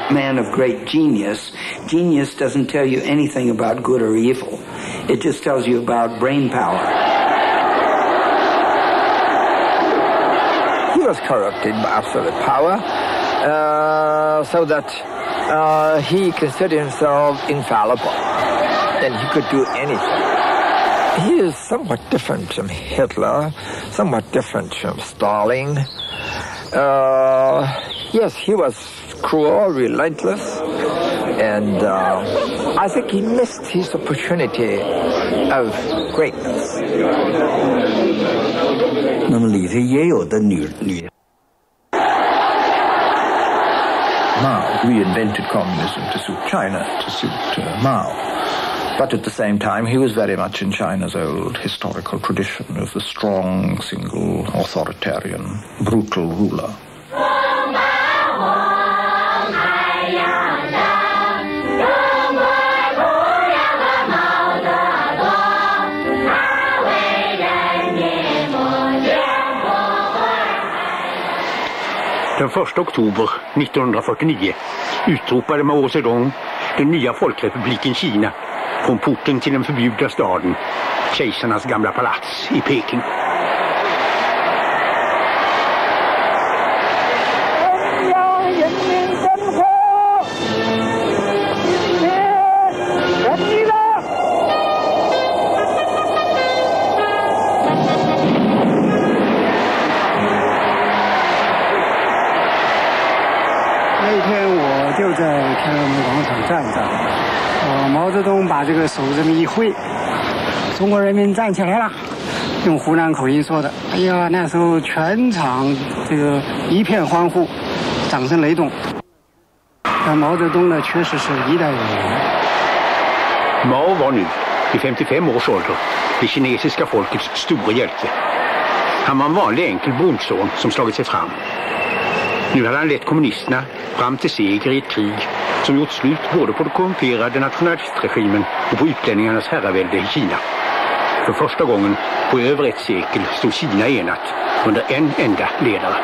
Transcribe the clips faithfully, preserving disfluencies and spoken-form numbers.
man of great genius, genius doesn't tell you anything about good or evil. It just tells you about brain power. He was corrupted by absolute power, uh, so that uh, he considered himself infallible, and he could do anything. He is somewhat different from Hitler, somewhat different from Stalin. Uh, yes, he was cruel, relentless, and uh, I think he missed his opportunity of greatness. 那么里头也有的女女 Mao reinvented communism to suit China, to suit uh, Mao. But at the same time, he was very much in China's old historical tradition of the strong, single, authoritarian, brutal ruler. Den första oktober nittonhundrafyrtionio utropade Mao Zedong den nya folkrepubliken Kina från porten till den förbjudna staden, kejsarnas gamla palats i Peking. 呃，毛泽东把这个手这么一挥，中国人民站起来了，用湖南口音说的。哎呀，那时候全场这个一片欢呼，掌声雷动。但毛泽东呢，确实是一代伟人。 Mao var nu i femtiofem års ålder det kinesiska folkets stora hjälte. Han var en vanlig enkel bondson som slagit sig fram. Nu hade han lett kommunisterna fram till seger i ett krig som gjort slut både på den korrumperade nationalistregimen och på utlänningarnas herravälde i Kina. För första gången på över ett sekel stod Kina enat under en enda ledare.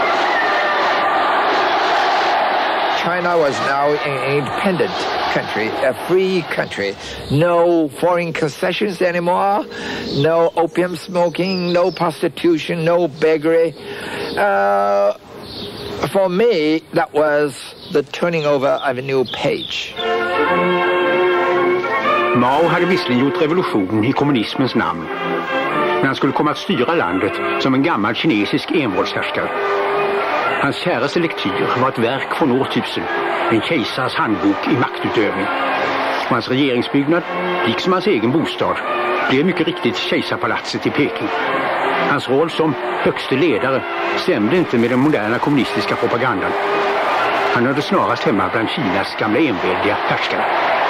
China was now an independent country, a free country. No foreign concessions anymore, no opium smoking, no prostitution, no beggary. Uh, for me, that was the turning over of a new page. Mao hade visserligen gjort revolution i kommunismens namn, men han skulle komma att styra landet som en gammal kinesisk envåldshärskare. Hans käraste lektyr var ett verk från årtusen, en kejsars handbok i maktutövning. Och hans regeringsbyggnad, liksom hans egen bostad, blev mycket riktigt kejsarpalatset i Peking. Hans roll som högste ledare stämde inte med den moderna kommunistiska propagandan. Han hörde snarast hemma bland Kinas gamla enväldiga härskare.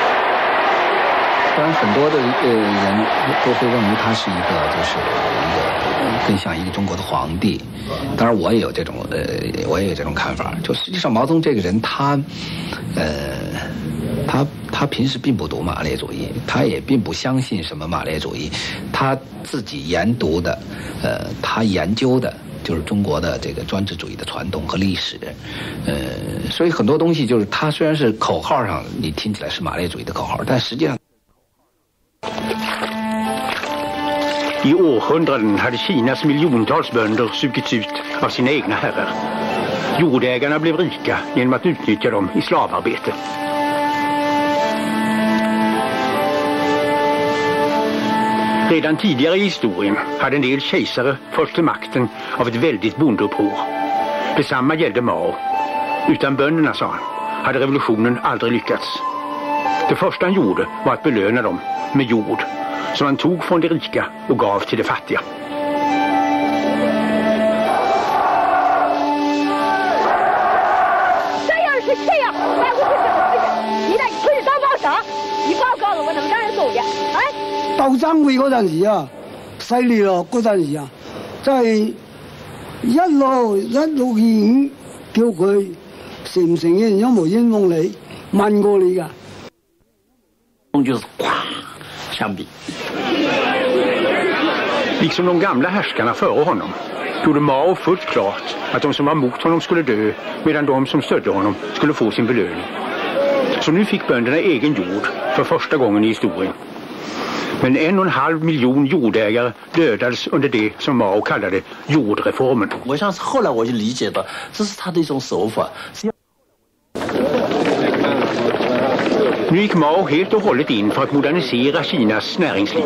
当然很多的呃人都会认为他是一个就是一个更像一个中国的皇帝，当然我也有这种呃我也有这种看法，就实际上毛泽东这个人他呃他他平时并不读马列主义，他也并不相信什么马列主义，他自己研读的呃他研究的就是中国的这个专制主义的传统和历史，呃所以很多东西就是他虽然是口号上你听起来是马列主义的口号，但实际上 I århundraden hade Kinas miljontals bönder sugits ut av sina egna herrar. Jordägarna blev rika genom att utnyttja dem i slavarbete. Redan tidigare i historien hade en del kejsare förts till makten av ett väldigt bondeuppror. Detsamma gällde Mao. Utan bönderna, sa han, hade revolutionen aldrig lyckats. Det första han gjorde var att belöna dem med jord som han tog från de rika och gav till de fattiga. Liksom de gamla härskarna före honom gjorde Mao fullt klart att de som var mot honom skulle dö medan de som stödde honom skulle få sin belöning. Så nu fick bönderna egen jord för första gången i historien. Men en och en halv miljon jordägare dödades under det som Mao kallade jordreformen. 我想后来我就理解到这是他的一种手法。 Nu gick Mao helt och hållet in för att modernisera Kinas näringsliv.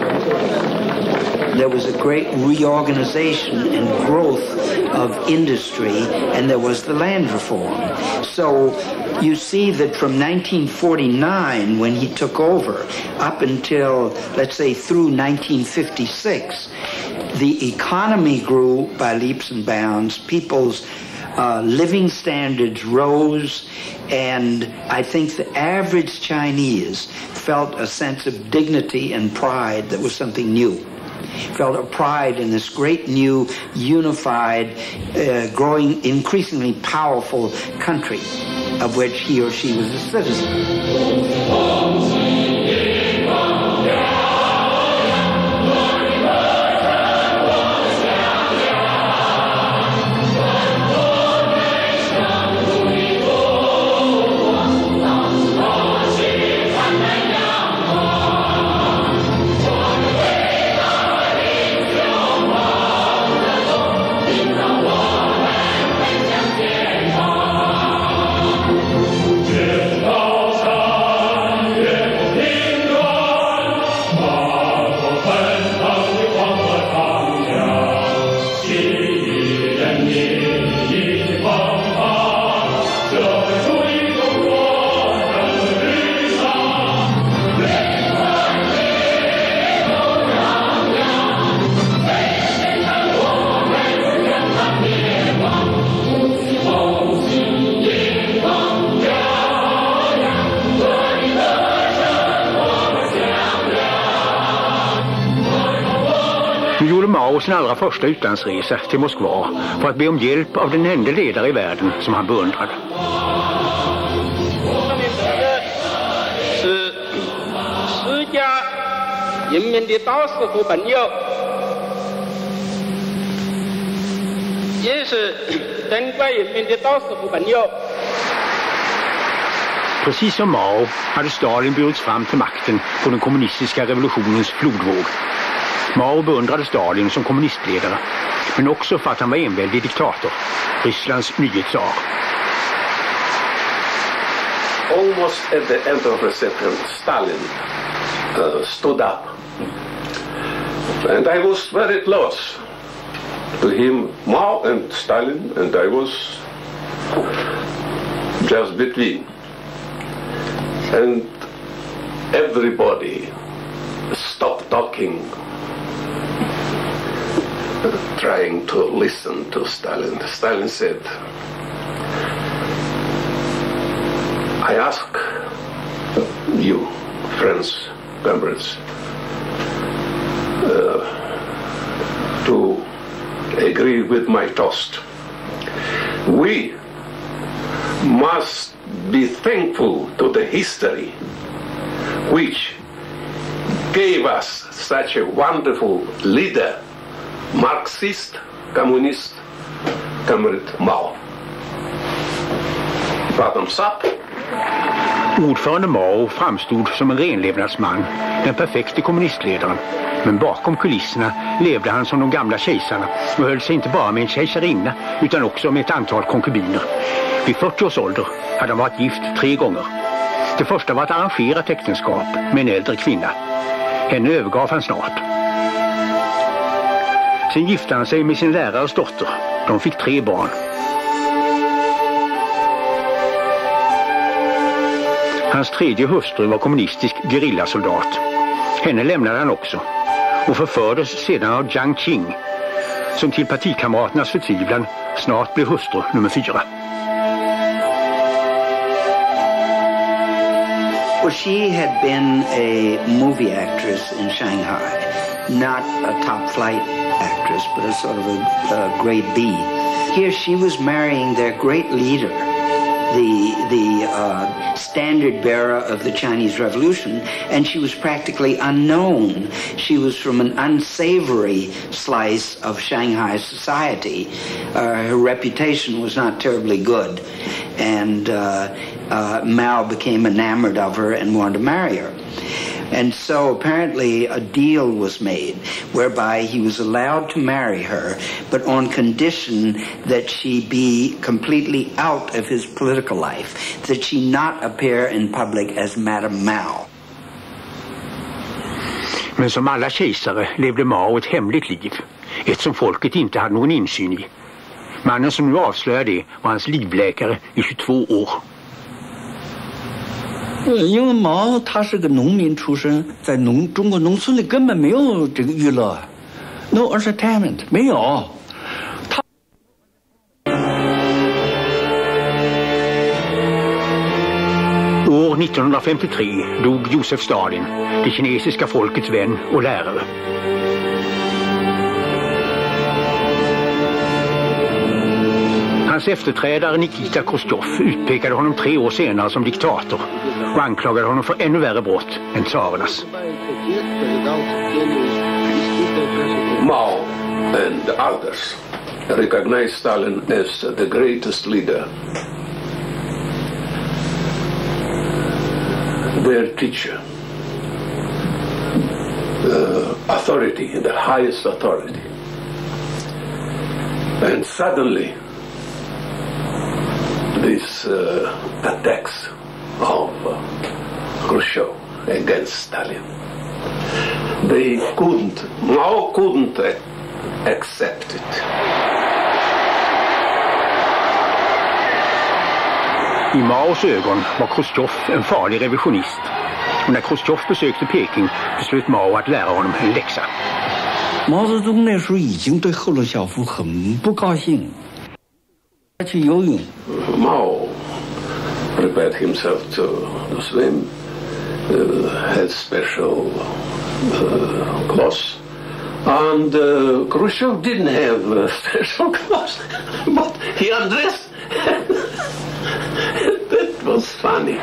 There was a great reorganization and growth of industry, and there was the land reform. So you see that from nineteen forty-nine, when he took over, up until, let's say, through nineteen fifty-six, the economy grew by leaps and bounds. People's uh, living standards rose, and I think the average Chinese felt a sense of dignity and pride that was something new. Felt a pride in this great new unified, uh, growing, increasingly powerful country of which he or she was a citizen. Nu gjorde Mao sin allra första utlandsresa till Moskva för att be om hjälp av den enda ledare i världen som han beundrade. Precis som Mao hade Stalin burits fram till makten på den kommunistiska revolutionens flodvåg. Mao beundrade Stalin som kommunistledare, men också för att han var enväldig diktator, Rysslands nye tsar. Almost at the end of the second, Stalin uh, stood up, and I was very close to him, Mao and Stalin, and I was just between, and everybody stopped talking, trying to listen to Stalin. Stalin said, I ask you, friends, comrades, uh, to agree with my toast. We must be thankful to the history which gave us such a wonderful leader, Marxist, communist, comrade Mao. Bottoms up. Ordförande Mao framstod som en renlevnadsman, den perfekte kommunistledaren. Men bakom kulisserna levde han som de gamla kejsarna och höll sig inte bara med en kejsarinna utan också med ett antal konkubiner. Vid fyrtio års ålder hade han varit gift tre gånger. Det första var ett arrangerat äktenskap med en äldre kvinna. Henne övergav han snart. Sen gifte han sig med sin lärares dotter. De fick tre barn. Hans tredje hustru var kommunistisk gerillasoldat. Henne lämnade han också och förfördes sedan av Jiang Qing, som till partikamraternas förtvivlan snart blev hustru nummer fyra. Well, she had been a movie actress in Shanghai, not a top flight actress, but a sort of a, a grade B. Here she was marrying their great leader, the the uh, standard bearer of the Chinese Revolution, and she was practically unknown. She was from an unsavory slice of Shanghai society. Uh, her reputation was not terribly good, and uh, uh, Mao became enamored of her and wanted to marry her. And so apparently a deal was made whereby he was allowed to marry her, but on condition that she be completely out of his political life, that she not appear in public as Madame Mao. Men som alla kejsare levde Mao ett hemligt liv, ett som folket inte hade någon insyn i. Mannen som nu avslöjar det var hans livläkare i tjugotvå år. 因为毛他是个农民出身，在农中国农村里根本没有这个娱乐 ，no entertainment 没有。他 År nittonhundrafemtiotre dog Josef Stalin, det kinesiska folkets vän och lärare. Hans efterträdare Nikita Khrushchev utpekade honom tre år senare som diktator och anklagade honom för ännu värre brott än tsarernas. Mao and others recognized Stalin as the greatest leader, their teacher, the authority, the highest authority. And suddenly these uh, attacks of uh, Khrushchev against Stalin, they couldn't, Mao couldn't uh, accept it. I Maos ögon var Khrushchev en farlig revisionist. Och när Khrushchev besökte Peking beslöt Mao att lära honom en läxa. 毛泽东那时候已经对赫鲁晓夫很不高兴。 去游泳。 Mao prepared himself to, to swim, uh, had special uh, clothes, and uh, Khrushchev didn't have uh, special clothes, but he undressed. That was funny.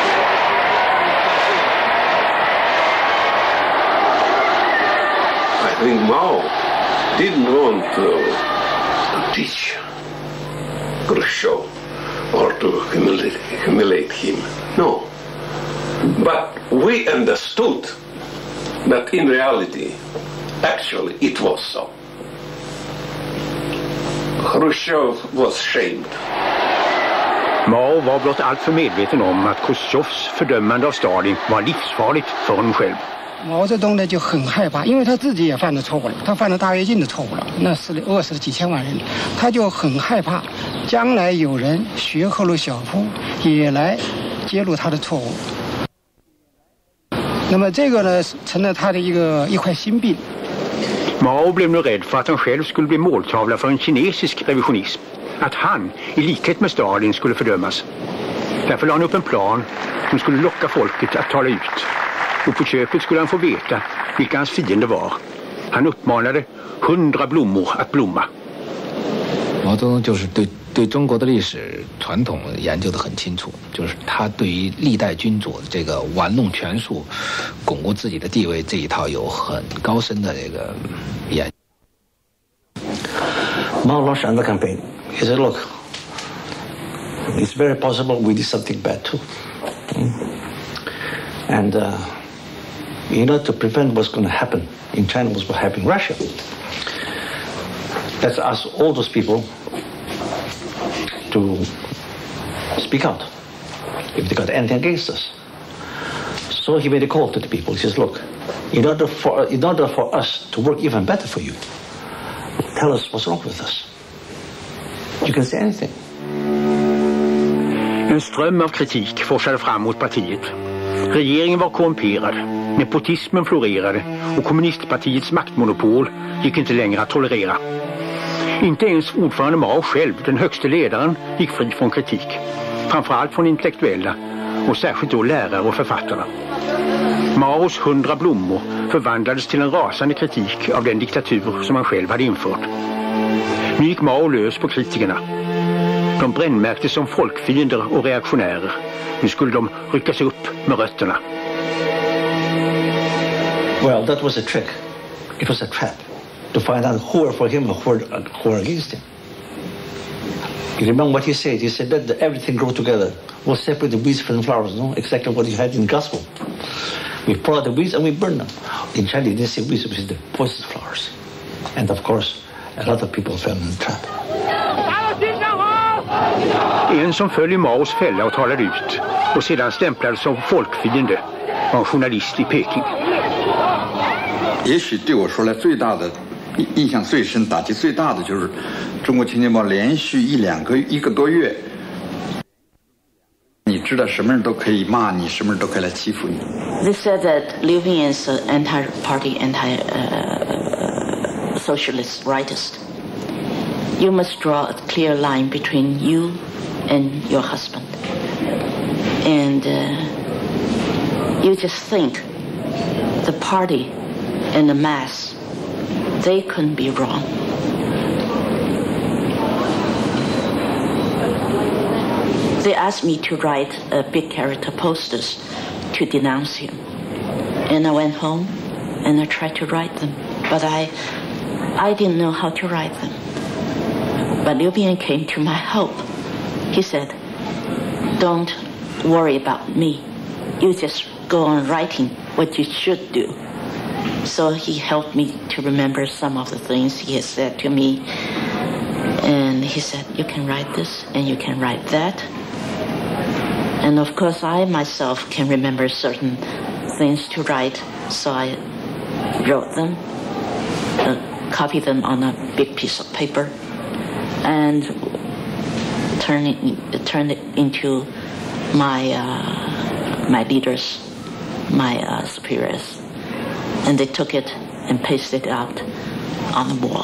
I think Mao didn't want to, to teach Khrushchev or to humiliate, humiliate him. No. But we understood that in reality, actually, it was so. Khrushchev was shamed. Mao var blott allt för medveten om att Khrushchevs fördömande av Stalin var livsfarligt för honom själv. 毛泽东呢就很害怕，因为他自己也犯了错误了，他犯了大跃进的错误了，那是饿死了几千万人，他就很害怕，将来有人学赫鲁晓夫也来揭露他的错误。那么这个呢成了他的一个一块心病。 Mao blev nu rädd för att han själv skulle bli måltavla för en kinesisk revisionism. Att han, i likhet med Stalin, skulle fördömas. Därför la han upp en plan som skulle locka folket att tala ut. Och på köpet skulle han få veta vilka hans fiender var. Han uppmanade hundra blommor att blomma. 毛泽东就是对对中国的历史传统研究得很清楚，就是他对于历代君主这个玩弄权术、巩固自己的地位这一套有很高深的这个研究。 Mao launched another campaign. He said, "Look, it's very possible we did something bad too, and uh, in order to prevent what's going to happen in China, what's going to happen in Russia, let's ask all those people to speak out if they got anything against us." So he made a call to the people. He says, "Look, in order for in order for us to work even better for you, tell us what's wrong with us. You can say anything." En ström av kritik forsade fram mot partiet. Regeringen var korrumperad, nepotismen florerade och kommunistpartiets maktmonopol gick inte längre att tolerera. Inte ens ordförande Mao själv, den högste ledaren, gick fri från kritik. Framförallt från intellektuella och särskilt då lärare och författarna. Maos hundra blommor förvandlades till en rasande kritik av den diktatur som han själv hade infört. Nu gick Mao lös på kritikerna. De brännmärktes som folkfiender och reaktionärer. Nu skulle de ryckas upp med rötterna. Well, that was a trick. It was a trap to find out who are for him or who are, who are against him. You remember what he said? He said, let everything grow together. We'll separate the weeds from the flowers, no? Exactly what he had in the gospel. We pull out the weeds and we burn them. In China, they didn't say weeds, it was the poisonous flowers. And of course, a lot of people fell in the trap. En som föll i Maos fälla och talade ut och sedan stämplades som folkfiende var en journalist i Peking. 也许对我说来最大的印象最深、打击最大的就是中国青年报连续一两个一个多月，你知道什么人都可以骂你，什么人都可以来欺负你。 They said that Liu Bin is an anti-party, anti-socialist rightist. You must draw a clear line between you and your husband, and uh, you just think the party and the mass, they couldn't be wrong. They asked me to write uh, big character posters to denounce him. And I went home and I tried to write them, but I, I didn't know how to write them. But Liu Bin came to my help. He said, don't worry about me. You just go on writing what you should do. So he helped me to remember some of the things he had said to me. And he said, you can write this and you can write that. And of course, I myself can remember certain things to write. So I wrote them, uh, copied them on a big piece of paper, and turned it, turned it into my, uh, my leaders, my uh, superiors. And they took it and pasted it out on the wall.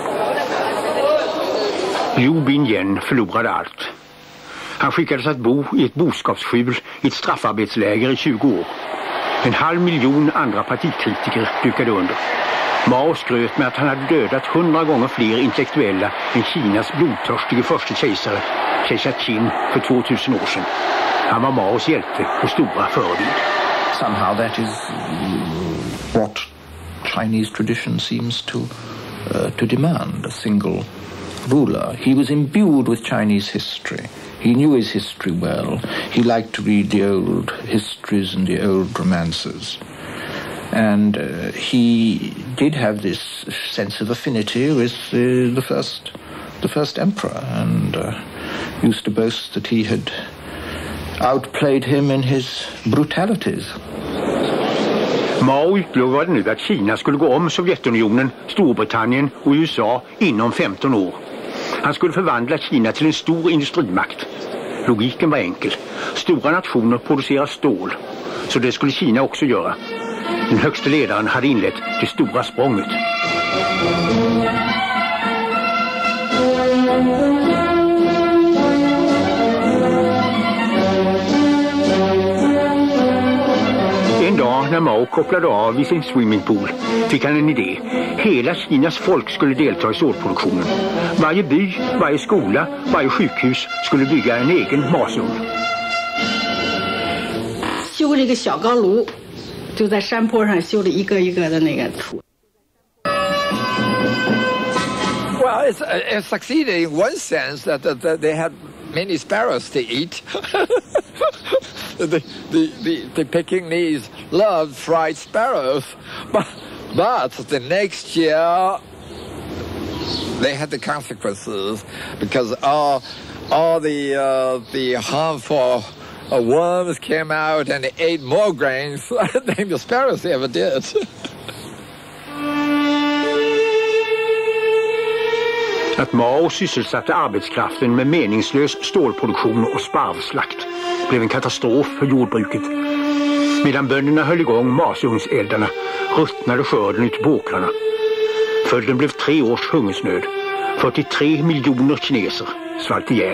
Liu Bin förlorade allt. Han skickades att bo i ett boskapsskjul i ett straffarbetsläger i tjugo år. En halv miljon andra partikritiker dukade under. Mao skröt med att han hade dödat hundra gånger fler intellektuella än Kinas blodtörstige första kejsare, kejsar Qin, för tvåtusen år sedan. Han var Maos hjälte och stora förebild. Somehow that is what Chinese tradition seems to uh, to demand, a single ruler. He was imbued with Chinese history. He knew his history well. He liked to read the old histories and the old romances. And uh, he did have this sense of affinity with uh, the first the first emperor, and uh, used to boast that he had outplayed him in his brutalities. Mao utlovade nu att Kina skulle gå om Sovjetunionen, Storbritannien och U S A inom femton år. Han skulle förvandla Kina till en stor industrimakt. Logiken var enkel. Stora nationer producerar stål, så det skulle Kina också göra. Den högste ledaren hade inlett det stora språnget. En dag när Mao kopplade av i sin swimmingpool fick han en idé. Hela Kinas folk skulle delta i stålproduktionen. Varje by, varje skola, varje sjukhus skulle bygga en egen masugn. 修了一个小钢炉，就在山坡上修了一个一个的那个土。 Well, it's, uh, it succeeded in one sense that, that, that they had many sparrows to eat. the, the, the, the Pekingese loved fried sparrows. But, but the next year, they had the consequences because all, all the, uh, the harmful uh, worms came out and they ate more grains than the sparrows ever did. Att Mao sysselsatte arbetskraften med meningslös stålproduktion och sparvslakt blev en katastrof för jordbruket. Medan bönderna höll igång masugnsäldarna ruttnade skörden ut på åkrarna. Följden blev tre års hungersnöd. fyrtiotre miljoner kineser svalt ihjäl.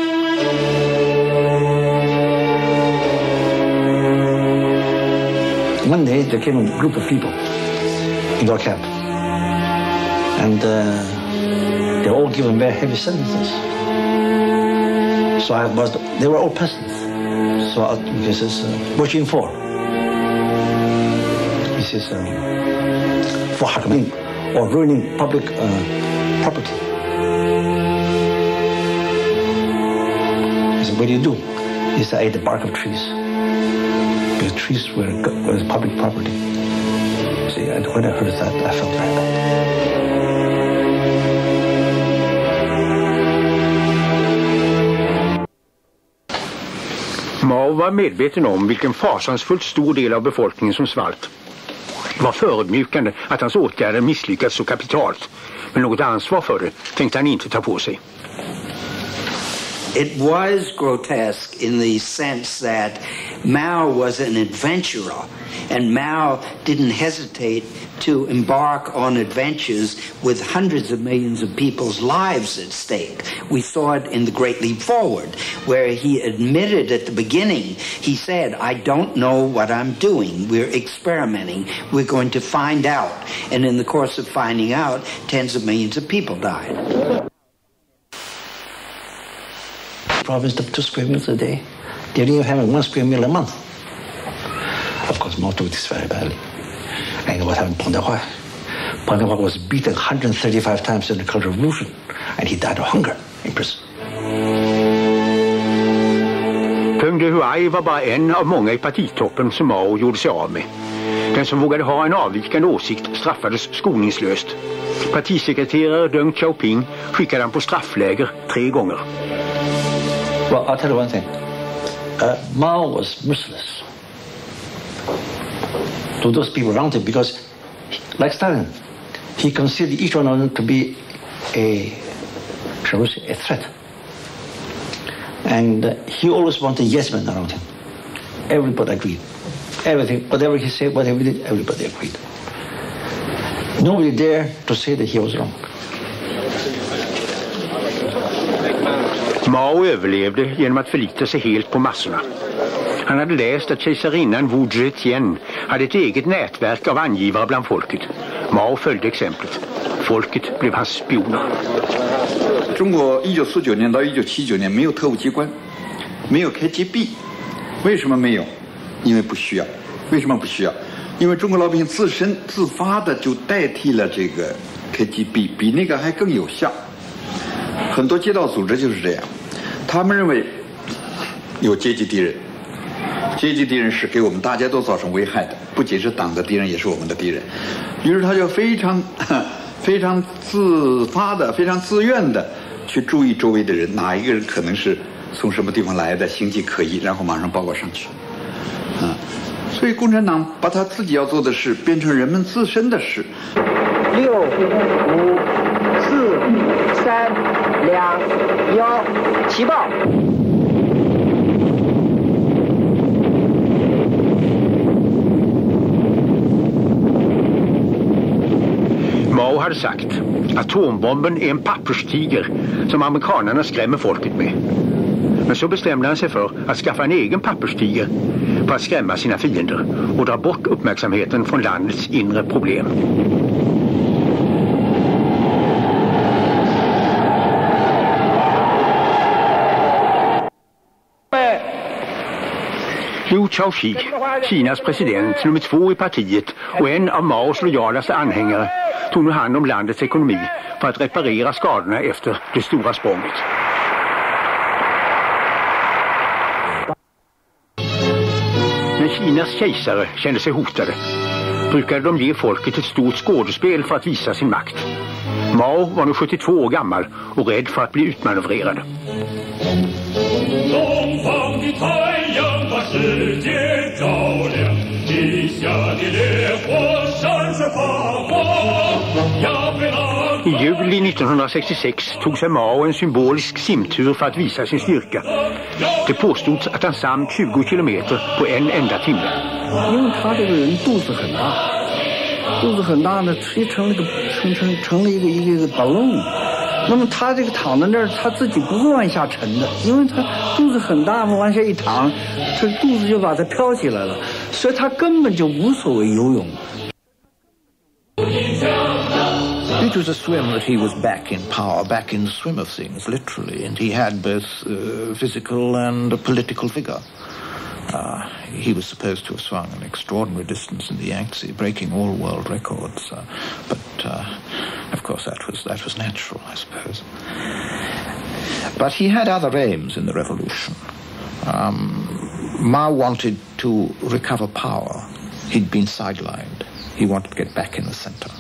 One day there came a group of people in our camp. And uh, they're all given very heavy sentences. So I was, they were all peasants. So I, because it's uh, working for. This is um, for harming or ruining public uh, property. So what do you do? Is I ate the bark of trees. Because trees were, were public property. See, and when I heard that, I felt very bad. Mao var medveten om vilken fasansfullt stor del av befolkningen som svalt. Det var förödmjukande att hans åtgärder misslyckats så kapitalt. Men något ansvar för det tänkte han inte ta på sig. It was grotesque in the sense that Mao was an adventurer, and Mao didn't hesitate to embark on adventures with hundreds of millions of people's lives at stake. We saw it in the Great Leap Forward, where he admitted at the beginning, he said, I don't know what I'm doing. We're experimenting. We're going to find out. And in the course of finding out, tens of millions of people died. Province of two square meters a day. They didn't even have one square meter a month. Of course, Mao took this very badly. And what happened in Peng Dehuai? Peng Dehuai was beaten one hundred thirty-five times in the Cultural Revolution, and he died of hunger in prison. Peng Dehuai var bara en av många i partitoppen som Mao gjorde sig av med. Den som vågade ha en avvikande åsikt straffades skoningslöst. Partisekreterare Deng Xiaoping skickade han på straffläger tre gånger. Well, I'll tell you one thing. Uh, Mao was merciless to those people around him because, like Stalin, he considered each one of them to be a, shall we say, a threat. And uh, he always wanted yes men around him. Everybody agreed. Everything, whatever he said, whatever he did, everybody agreed. Nobody dared to say that he was wrong. Mao överlevde genom att förlita sig helt på massorna. Han hade läst att kejsarinnan Wu Zetian hade ett eget nätverk av angivare bland folket. Mao följde exemplet. Folket blev hans spioner. 中国一九四九年到一九七九年没有特务机关，没有 K G B， 为什么没有？因为不需要。为什么不需要？因为中国老百姓自身自发的就代替了这个 K G B， 比那个还更有效。很多街道组织就是这样，他们认为有阶级敌人，阶级敌人是给我们大家都造成危害的，不仅是党的敌人，也是我们的敌人。于是他就非常非常自发的、非常自愿的去注意周围的人，哪一个人可能是从什么地方来的，形迹可疑，然后马上报告上去。啊，所以共产党把他自己要做的事变成人们自身的事。 六五四三两幺，起报。 Mao hade sagt atombomben är en papperstiger som amerikanerna skrämmer folket med. Men så bestämde han sig för att skaffa en egen papperstiger för att skrämma sina fiender och dra bort uppmärksamheten från landets inre problem. Liu Xiaoqi, Kinas president nummer två i partiet och en av Maos lojalaste anhängare, tog nu hand om landets ekonomi för att reparera skadorna efter det stora språnget. När Kinas kejsare kände sig hotade brukade de ge folket ett stort skådespel för att visa sin makt. Mao var nu sjuttiotvå år gammal och rädd för att bli utmanövrerad. I juli nittonhundrasextiosex tog sig Mao en symbolisk simtur för att visa sin styrka. Det påstods att han samt tjugo kilometer på en enda timme. 因为他这个人肚子很大，肚子很大呢，直接成了个成成成了一个一个一个 balloon。那么他这个躺在那儿，他自己不会往下沉的，因为他肚子很大嘛，往下一躺，这肚子就把它飘起来了，所以他根本就无所谓游泳。 一九 was a swim that he was back in power, back in the swim of things, literally, and he had both uh, physical and a political vigor. Uh, he was supposed to have swum an extraordinary distance in the Yangtze, breaking all world records, uh, but uh, of course that was that was natural, I suppose. But he had other aims in the revolution. Um, Mao wanted to recover power. He'd been sidelined. He wanted to get back in the center.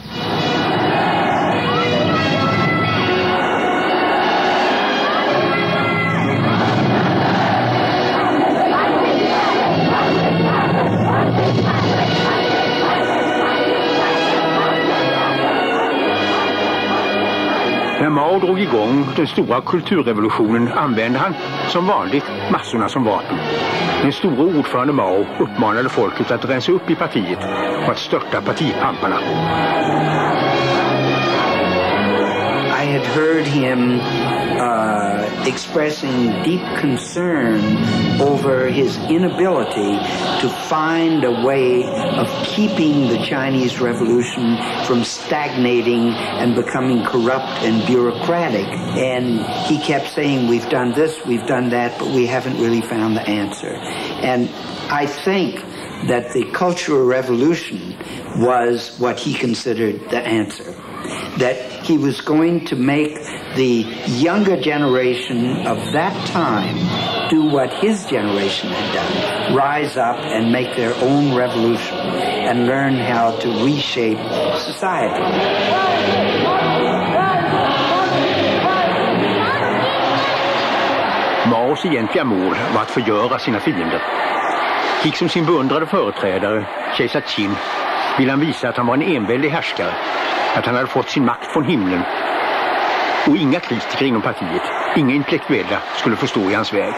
När Mao drog igång den stora kulturrevolutionen använde han, som vanligt, massorna som vapen. Den stora ordförande Mao uppmanade folket att rensa upp i partiet och att störta partipamparna. I had heard him uh, expressing deep concern over his inability to find a way of keeping the Chinese Revolution from stagnating and becoming corrupt and bureaucratic. And he kept saying, we've done this, we've done that, but we haven't really found the answer. And I think that the Cultural Revolution was what he considered the answer. That he was going to make the younger generation of that time do what his generation had done, rise up and make their own revolution and learn how to reshape society. Maos egentliga mål var att förgöra sina fiender. Liksom sin beundrade företrädare, kejsar Qin, ville han visa att han var en enväldig härskare, att han hade fått sin makt från himlen. Och inga kritiker inom partiet, inga intellektuella skulle få stå i hans väg.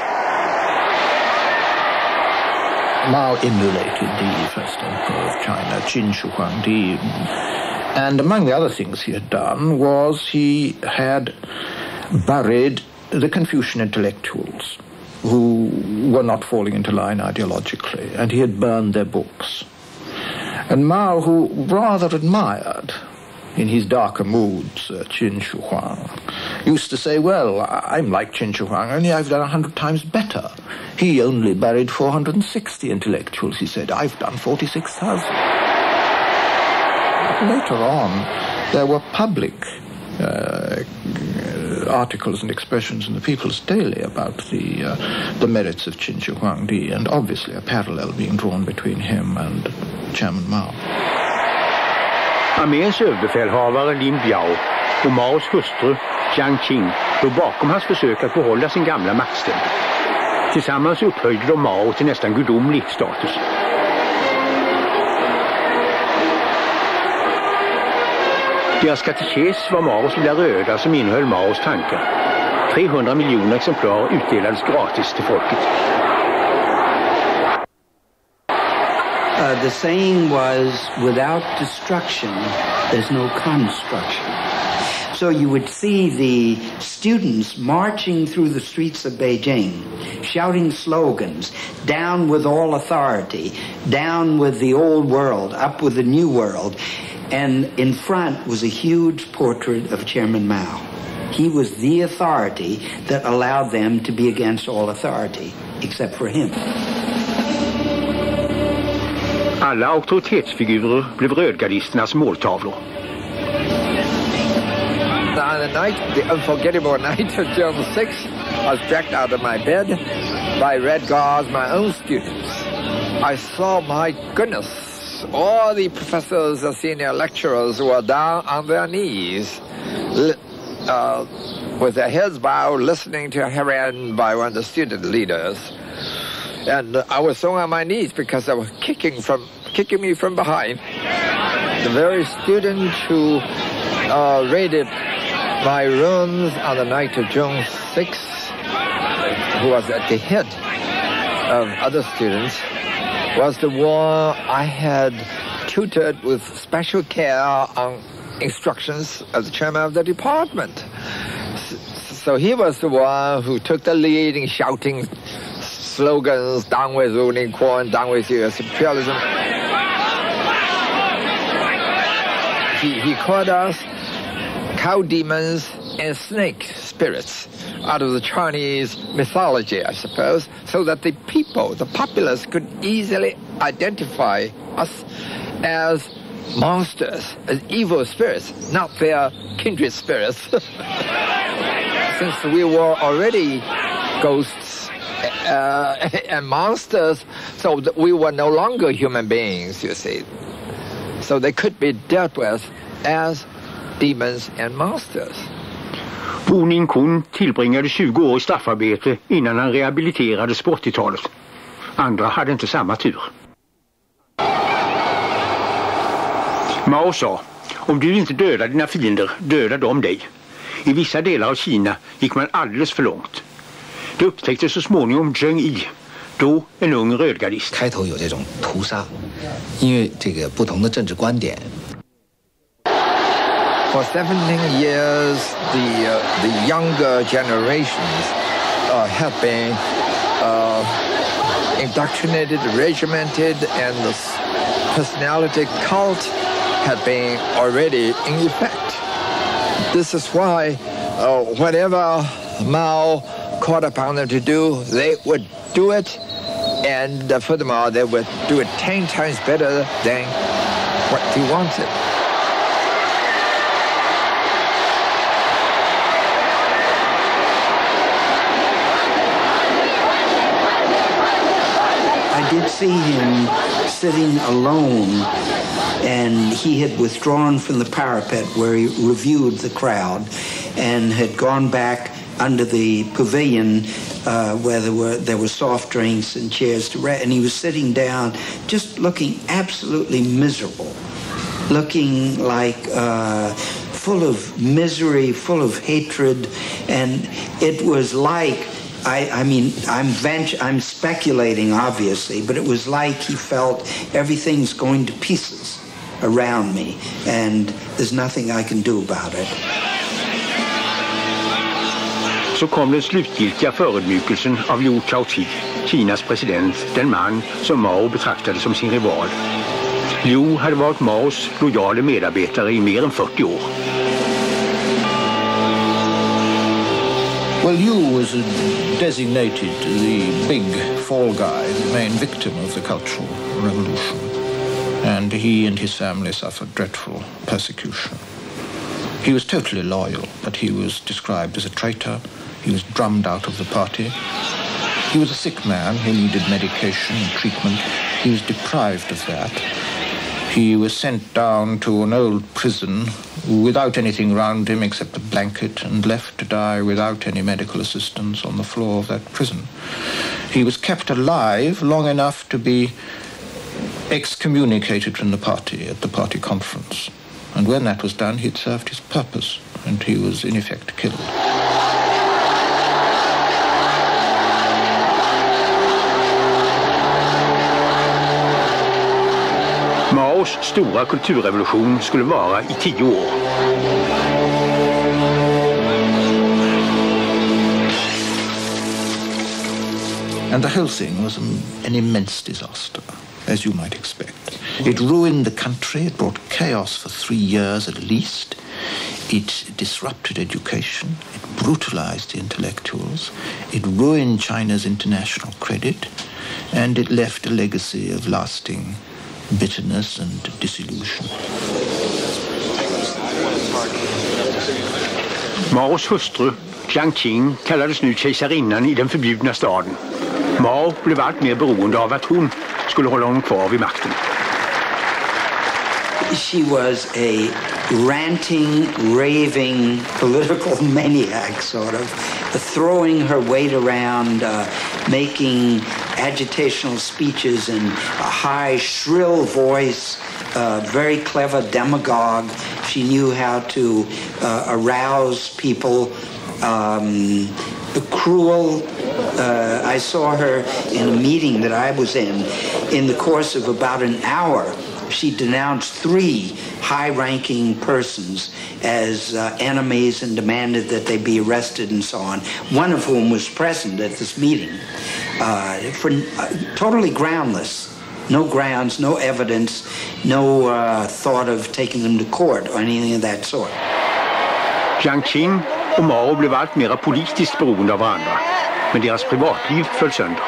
Mao emulated the first emperor of China, Qin Shi Huangdi. And among the other things he had done was he had buried the Confucian intellectuals who were not falling into line ideologically, and he had burned their books. And Mao, who rather admired, in his darker moods, uh, Qin Shi Huang, used to say, well, I'm like Qin Shi Huang, only I've done a hundred times better. He only buried four hundred sixty intellectuals, he said. I've done forty-six thousand. Later on, there were public uh, articles and expressions in the People's Daily about the uh, the merits of Qin Shi Huangdi, and obviously a parallel being drawn between him and Chairman Mao. Arméns överbefälhavare Lin Biao och Maos hustru Jiang Qing låg bakom hans försök att behålla sin gamla maktställning. Tillsammans upphöjde de Mao till nästan gudomlig status. Deras katekes var Maos lilla röda som innehöll Maos tankar. trehundra miljoner exemplar utdelades gratis till folket. Uh, the saying was, without destruction, there's no construction. So you would see the students marching through the streets of Beijing, shouting slogans, down with all authority, down with the old world, up with the new world. And in front was a huge portrait of Chairman Mao. He was the authority that allowed them to be against all authority, except for him. Alla auktoritetsfigurer blev rödgardisternas måltavlor. On the night, the unforgettable night of June sixth, I was dragged out of my bed by Red Guards, my own students. I saw, my goodness, all the professors and senior lecturers were down on their knees, uh, with their heads bowed, listening to a harangue by one of the student leaders. And I was thrown on my knees because they were kicking from kicking me from behind. The very student who uh, raided my rooms on the night of June sixth, who was at the head of other students, was the one I had tutored with special care on instructions of the chairman of the department. So he was the one who took the lead in shouting slogans, down with ruling Quan, down with U S imperialism. He, he caught us cow demons and snake spirits out of the Chinese mythology, I suppose, so that the people, the populace, could easily identify us as monsters, as evil spirits, not their kindred spirits. Since we were already ghosts uh, and monsters, so that we were no longer human beings, you see. So they could be dealt with as demons and monsters. Wu Ning-kun tillbringade tjugo år i straffarbete innan han rehabiliterades på åttiotalet. Andra hade inte samma tur. Mao sa, om du inte dödar dina fiender, dödar de dig. I vissa delar av Kina gick man alldeles för långt. Det upptäcktes så småningom Zheng Yi, då en ung rödgardist. 开头有这种屠杀，因为这个不同的政治观点。 For seventeen years, the uh, the younger generations uh, have been uh, indoctrinated, regimented, and the personality cult had been already in effect. This is why uh, whatever Mao called upon them to do, they would do it, and uh, furthermore, they would do it ten times better than what he wanted. I did see him sitting alone, and he had withdrawn from the parapet where he reviewed the crowd and had gone back under the pavilion uh, where there were there were soft drinks and chairs to rest, and he was sitting down just looking absolutely miserable, looking like uh, full of misery, full of hatred, and it was like I, I mean, I'm venture, I'm speculating, obviously, but it was like he felt everything's going to pieces around me, and there's nothing I can do about it. Så kom den slutgiltiga förödmjukelsen av Liu Shaoqi, Kinas president, den man som Mao betraktade som sin rival. Liu hade varit Maos lojale medarbetare i mer än fyrtio år. Well, Liu was designated the big fall guy, the main victim of the Cultural Revolution. And he and his family suffered dreadful persecution. He was totally loyal, but he was described as a traitor. He was drummed out of the party. He was a sick man who needed medication and treatment. He was deprived of that. He was sent down to an old prison without anything round him except a blanket and left to die without any medical assistance on the floor of that prison. He was kept alive long enough to be excommunicated from the party at the party conference. And when that was done, he'd served his purpose, and he was in effect killed. Maos stora kulturrevolution skulle vara i tio år. And the whole thing was an, an immense disaster, as you might expect. It ruined the country, it brought chaos for three years at least. It disrupted education, it brutalized the intellectuals, it ruined China's international credit, and it left a legacy of lasting bitterness and disillusion. Maos hustru, Jiang Qing, kallades nu kejsarinnan i den förbjudna staden. Mao blev allt mer beroende av att hon skulle hålla honom kvar vid makten. She was a ranting, raving political maniac, sort of, throwing her weight around, uh, making agitational speeches in a high, shrill voice, uh, very clever demagogue. She knew how to uh, arouse people. Um, the cruel, uh, I saw her in a meeting that I was in. In the course of about an hour, she denounced three high-ranking persons as uh, enemies and demanded that they be arrested and so on, one of whom was present at this meeting, uh, for uh, totally groundless. No grounds, no evidence, no uh, thought of taking them to court or anything of that sort. Jiang Qing och Mao blev allt mer politiskt beroende av varandra, men deras privatliv föll sönder.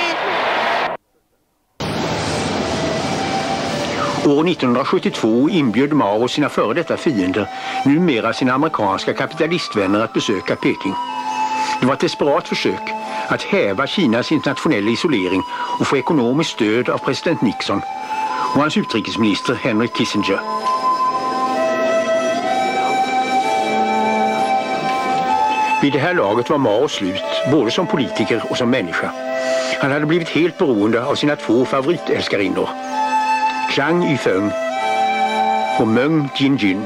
År nittonhundrasjuttiotvå inbjöd Mao och sina före detta fiender, numera sina amerikanska kapitalistvänner, att besöka Peking. Det var ett desperat försök att häva Kinas internationella isolering och få ekonomiskt stöd av president Nixon och hans utrikesminister Henry Kissinger. Vid det här laget var Mao slut, både som politiker och som människa. Han hade blivit helt beroende av sina två favoritälskarinnor, Zhang Yifeng och Meng Jianjun.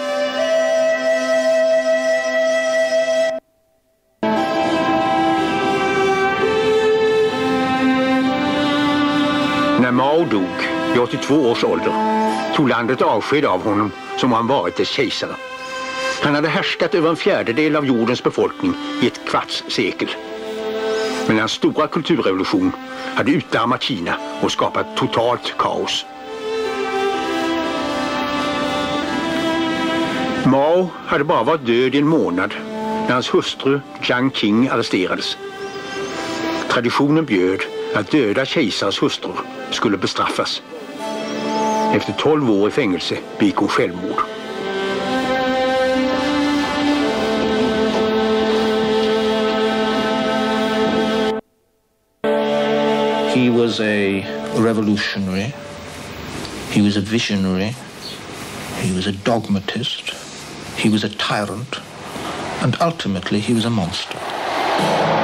När Mao dog i åttiotvå års ålder tog landet avsked av honom som han varit dess kejsare. Han hade härskat över en fjärdedel av jordens befolkning i ett kvarts sekel. Men hans stora kulturrevolution hade utarmat Kina och skapat totalt kaos. Mao hade bara varit död i en månad när hans hustru Jiang Qing arresterades. Traditionen bjöd att döda kejsars hustrur skulle bestraffas. Efter tolv år i fängelse begick hon självmord. He was a revolutionary, he was a visionary, he was a dogmatist, he was a tyrant, and ultimately he was a monster.